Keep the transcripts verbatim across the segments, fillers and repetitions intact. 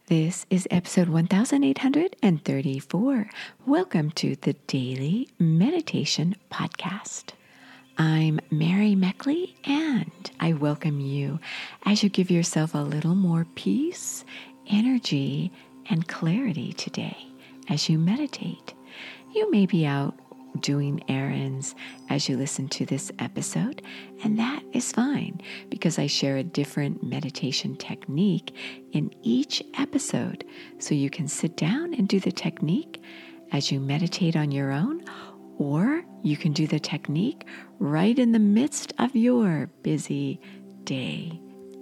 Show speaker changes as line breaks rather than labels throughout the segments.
This is episode one thousand eight hundred thirty-four. Welcome to the Daily Meditation Podcast. I'm Mary Meckley, and I welcome you as you give yourself a little more peace, energy, and clarity today as you meditate. You may be out doing errands as you listen to this episode, and that is fine because I share a different meditation technique in each episode, so you can sit down and do the technique as you meditate on your own, or you can do the technique right in the midst of your busy day.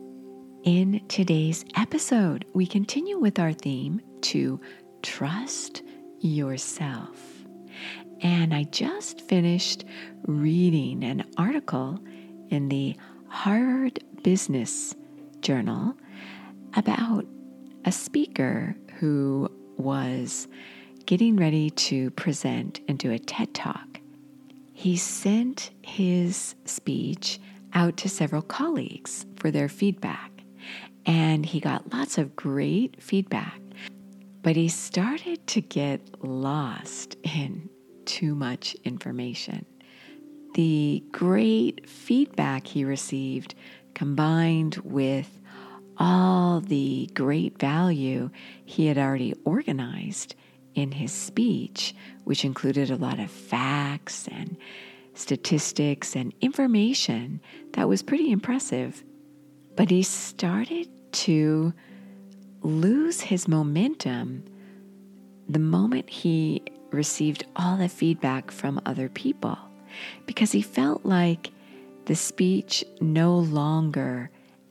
In today's episode, we continue with our theme to trust yourself. And I just finished reading an article in the Harvard Business Journal about a speaker who was getting ready to present and do a TED Talk. He sent his speech out to several colleagues for their feedback, and he got lots of great feedback, but he started to get lost in too much information. The great feedback he received, combined with all the great value he had already organized in his speech, which included a lot of facts and statistics and information that was pretty impressive. But he started to lose his momentum the moment he received all the feedback from other people, because he felt like the speech no longer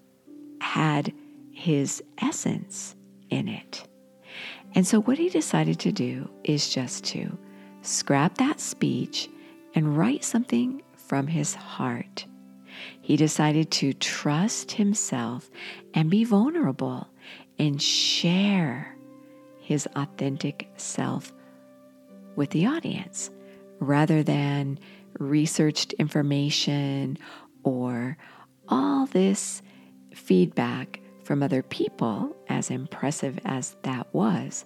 had his essence in it. And so what he decided to do is just to scrap that speech and write something from his heart. He decided to trust himself and be vulnerable and share his authentic self with the audience, rather than researched information or all this feedback from other people, as impressive as that was.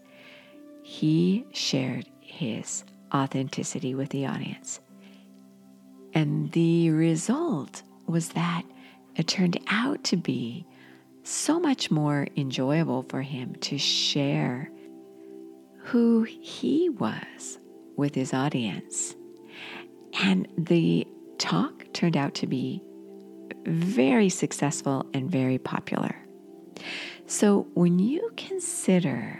He shared his authenticity with the audience. And the result was that it turned out to be so much more enjoyable for him to share who he was with his audience. And the talk turned out to be very successful and very popular. So when you consider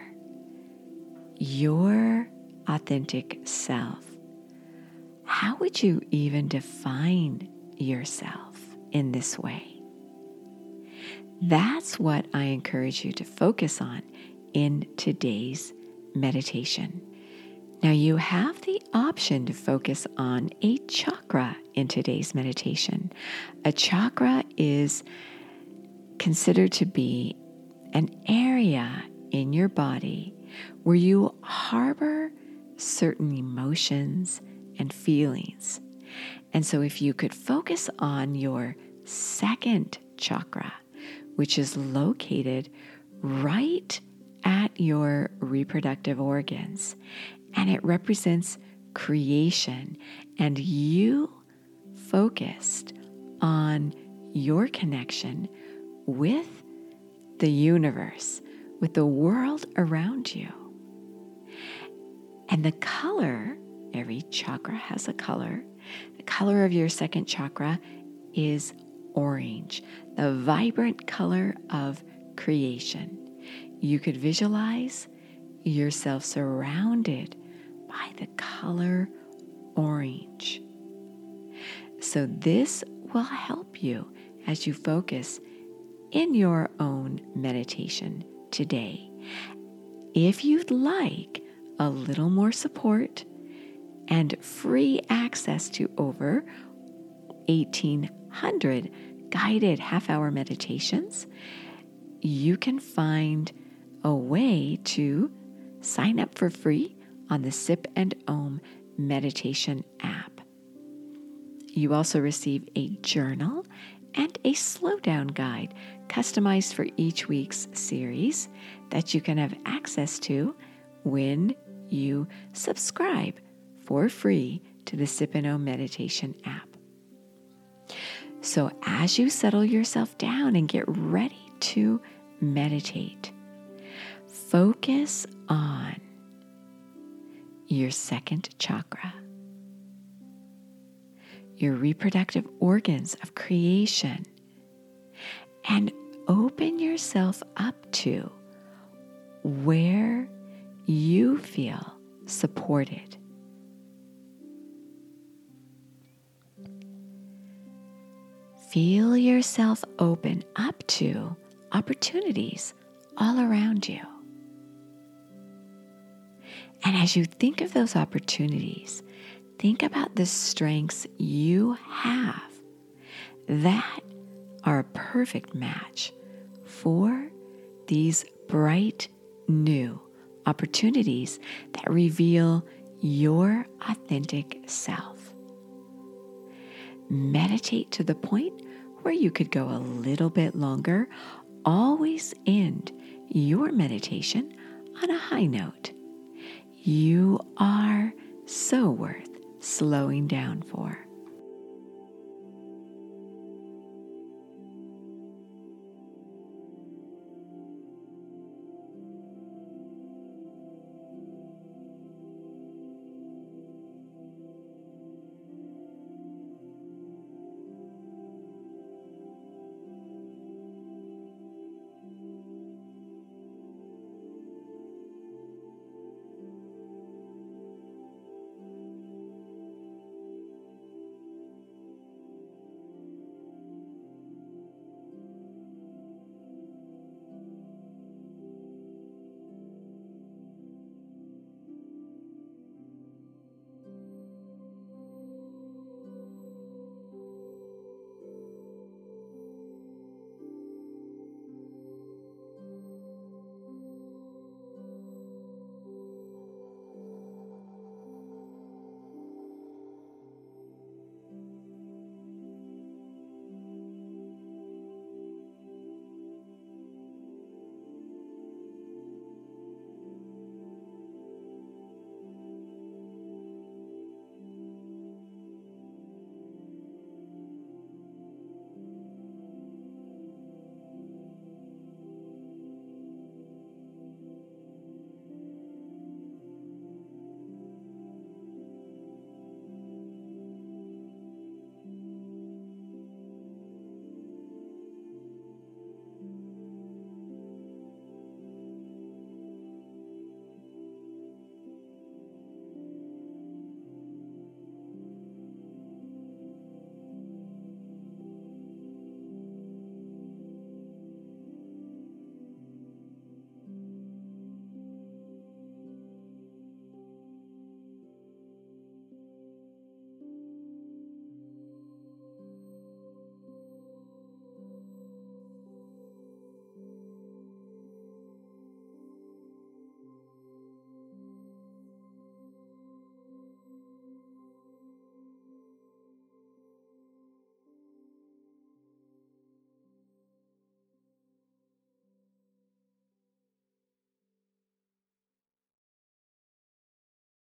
your authentic self, how would you even define yourself in this way? That's what I encourage you to focus on in today's meditation. Now, you have the option to focus on a chakra in today's meditation. A chakra is considered to be an area in your body where you harbor certain emotions and feelings. And so if you could focus on your second chakra, which is located right at your reproductive organs, and it represents creation, and you focused on your connection with the universe, with the world around you. And the color, every chakra has a color. The color of your second chakra is orange, the vibrant color of creation. You could visualize yourself surrounded by the color orange. So this will help you as you focus in your own meditation today. If you'd like a little more support and free access to over eighteen hundred guided half-hour meditations, you can find a way to sign up for free on the Sip and Om meditation app. You also receive a journal and a slowdown guide customized for each week's series that you can have access to when you subscribe for free to the Sip and O Meditation app. So as you settle yourself down and get ready to meditate, focus on your second chakra, your reproductive organs of creation, and open yourself up to where you feel supported. Feel yourself open up to opportunities all around you. And as you think of those opportunities, think about the strengths you have that are a perfect match for these bright new opportunities that reveal your authentic self. Meditate to the point where you could go a little bit longer. Always end your meditation on a high note. You are so worth slowing down for.